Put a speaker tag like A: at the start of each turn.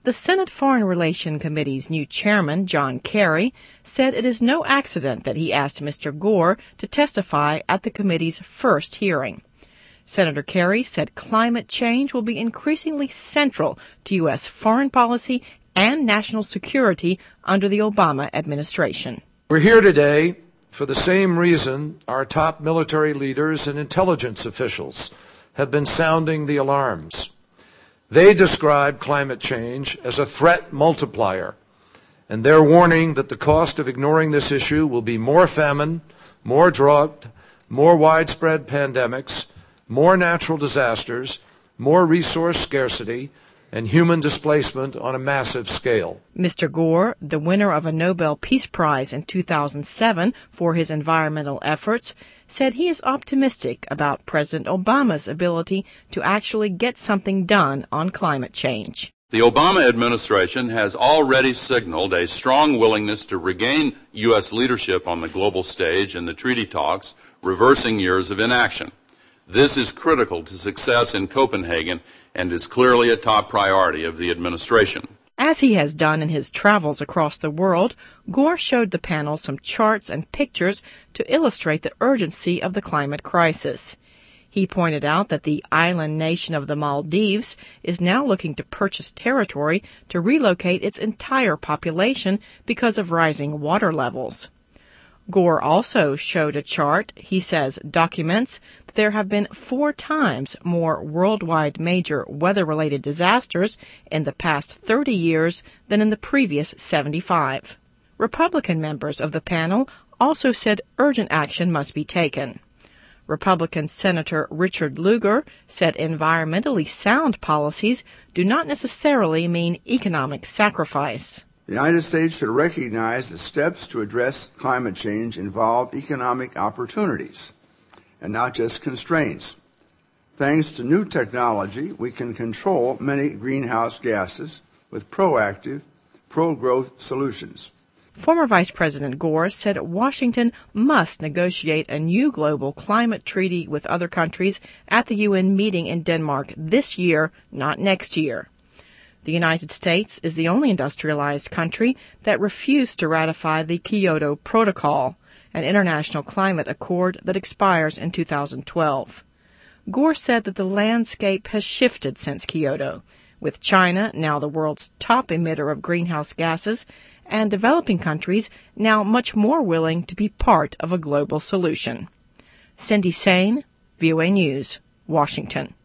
A: The Senate Foreign Relations Committee's new chairman, John Kerry, said it is no accident that he asked Mr. Gore to testify at the committee's first hearing. Senator Kerry said climate change will be increasingly central to U.S. foreign policy and national security under the Obama administration.
B: We're here today for the same reason our top military leaders and intelligence officials have been sounding the alarms. They describe climate change as a threat multiplier, and they're warning that the cost of ignoring this issue will be more famine, more drought, more widespread pandemics, more natural disasters, more resource scarcity, and human displacement on a massive scale.
A: Mr. Gore, the winner of a Nobel Peace Prize in 2007 for his environmental efforts, said he is optimistic about President Obama's ability to actually get something done on climate change.
C: The Obama administration has already signaled a strong willingness to regain U.S. leadership on the global stage in the treaty talks, reversing years of inaction. This is critical to success in Copenhagen and is clearly a top priority of the administration.
A: As he has done in his travels across the world, Gore showed the panel some charts and pictures to illustrate the urgency of the climate crisis. He pointed out that the island nation of the Maldives is now looking to purchase territory to relocate its entire population because of rising water levels. Gore also showed a chart he says documents that there have been 4 times more worldwide major weather-related disasters in the past 30 years than in the previous 75. Republican members of the panel also said urgent action must be taken. Republican Senator Richard Lugar said environmentally sound policies do not necessarily mean economic sacrifice.
D: The United States should recognize that steps to address climate change involve economic opportunities and not just constraints. Thanks to new technology, we can control many greenhouse gases with proactive, pro-growth solutions.
A: Former Vice President Gore said Washington must negotiate a new global climate treaty with other countries at the UN meeting in Denmark this year, not next year. The United States is the only industrialized country that refused to ratify the Kyoto Protocol, an international climate accord that expires in 2012. Gore said that the landscape has shifted since Kyoto, with China now the world's top emitter of greenhouse gases, and developing countries now much more willing to be part of a global solution. Cindy Sain, VOA News, Washington.